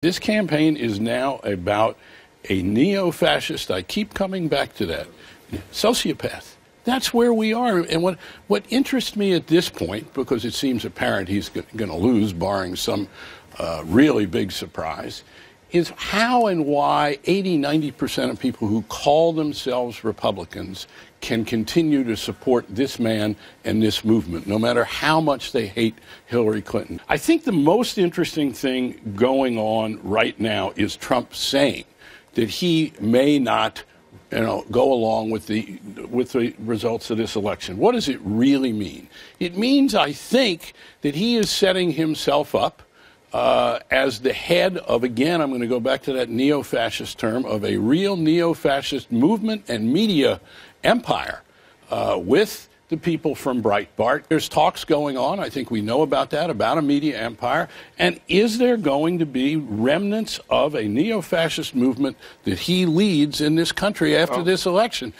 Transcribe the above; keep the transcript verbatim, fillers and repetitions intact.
This campaign is now about a neo-fascist, I keep coming back to that, sociopath. That's where we are. And what, what interests me at this point, because it seems apparent he's going to lose, barring some uh, really big surprise, is how and why eighty, ninety percent of people who call themselves Republicans can continue to support this man and this movement, no matter how much they hate Hillary Clinton. I think the most interesting thing going on right now is Trump saying that he may not, you know, go along with the with the results of this election. What does it really mean? It means, I think, that he is setting himself up uh, as the head of, again, I'm going to go back to that neo-fascist term, of a real neo-fascist movement and media empire uh, with the people from Breitbart. There's talks going on, I think we know about that, about a media empire. And is there going to be remnants of a neo-fascist movement that he leads in this country after oh. this election?